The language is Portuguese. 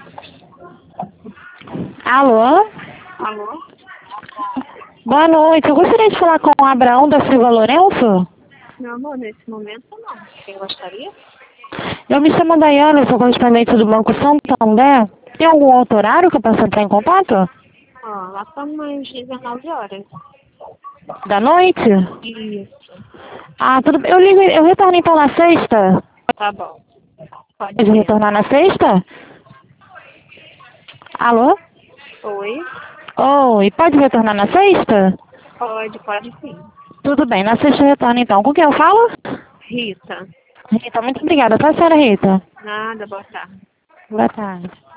Alô? Alô? Boa noite. Eu gostaria de falar com o Abraão da Silva Lourenço. Meu amor, nesse momento não. Quem gostaria? Eu me chamo Daiane, sou correspondente do Banco Santander. Tem algum outro horário que eu possa entrar em contato? Ó, lá estamos às 19 horas. Da noite? Isso. Ah, tudo bem. Eu retorno então na sexta. Tá bom. Pode Pode ser. retornar na sexta? Alô? Oi? Oi, pode retornar na sexta? Pode sim. Tudo bem, na sexta eu retorno então. Com quem eu falo? Rita. Rita, muito obrigada. Tá, senhora Rita? Nada, boa tarde. Boa tarde.